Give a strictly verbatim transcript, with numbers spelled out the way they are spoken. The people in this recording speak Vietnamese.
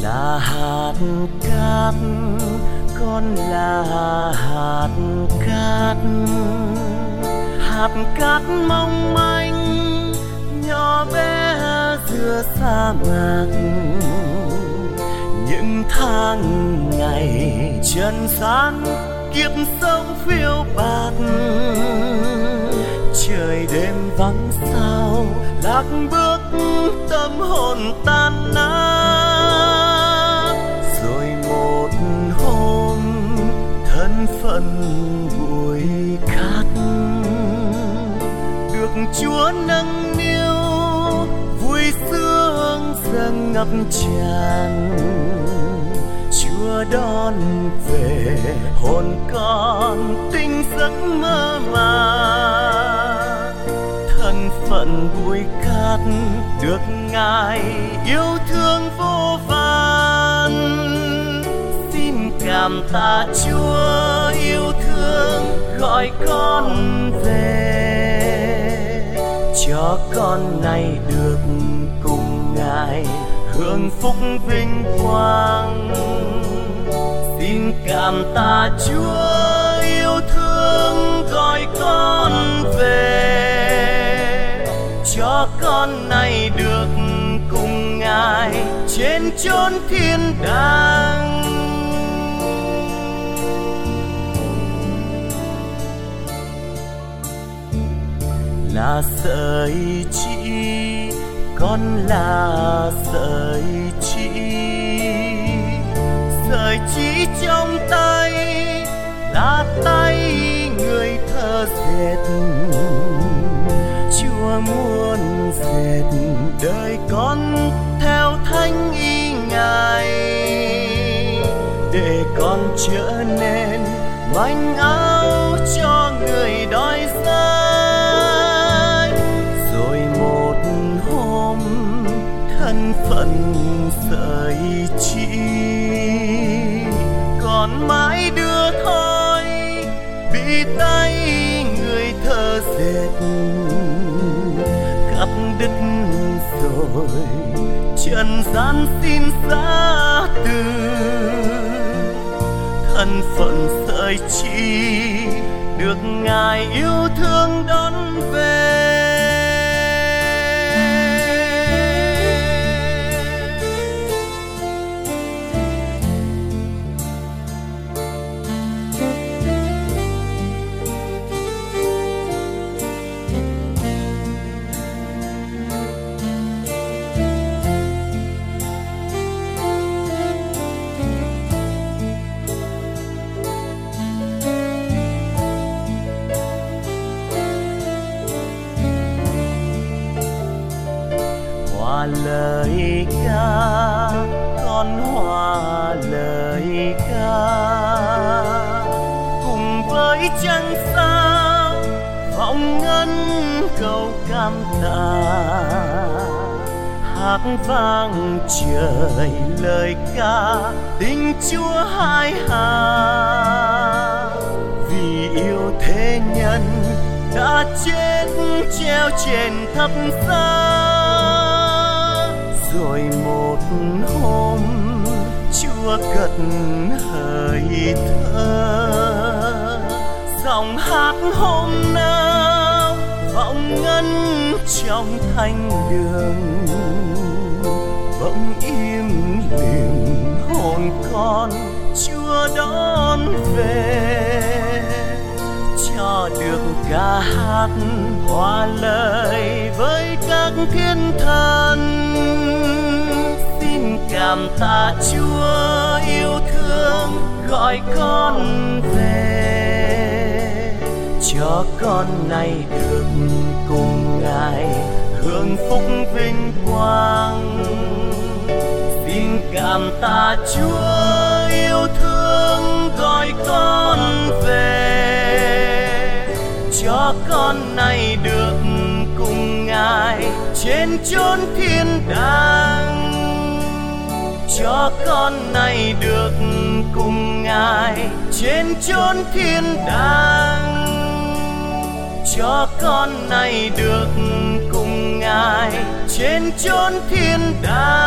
là hạt cát, con là hạt cát, hạt cát mong manh nhỏ bé giữa sa mạc. Những tháng ngày trần gian kiếp sống phiêu bạt, trời đêm vắng sao lạc bước tâm hồn tan nát. Rồi một hôm thân phận bụi cát được Chúa nâng niu, vui sướng dâng ngập tràn. Chúa đón về hồn con tinh giấc mơ màng. Thân phận bụi cát được Ngài yêu thương vô vàn. Xin cảm tạ Chúa yêu thương gọi con về, cho con này được cùng Ngài hưởng phúc vinh quang. Xin cảm tạ Chúa yêu thương gọi con về, cho con này được cùng Ngài trên chốn thiên đàng. Là sợi chỉ, con là sợi chỉ, sợi chỉ trong tay là tay người thợ dệt. Chúa muốn dệt đời con theo thánh ý Ngài, để con trở nên manh áo cho người đói rách. Rồi một hôm thân phận sợi chỉ còn mãi đưa thôi, bị tay người thợ dệt cắt đứt rồi trần gian xin giá từ. Thân phận sợi chỉ được Ngài yêu thương đón về. Hòa lời ca, con hòa lời ca, cùng với trăng sao vọng ngân câu cảm tạ. Hát vang trời lời ca tình Chúa hai hà, vì yêu thế nhân đã chết treo trên thập giá. Rồi một hôm Chúa cất hơi thở, giọng hát hôm nào vọng ngân trong thanh đường. Bỗng im lìm hồn con Chúa đón về, cho được ca hát hòa lời với các thiên thần. Xin cảm tạ Chúa yêu thương gọi con về, cho con này được cùng Ngài hưởng phúc vinh quang. Xin cảm tạ Chúa yêu thương gọi con về, cho con này được cùng Ngài trên chốn thiên đàng. Cho con này được cùng Ngài trên chốn thiên đàng. Cho con này được cùng Ngài trên chốn thiên đàng.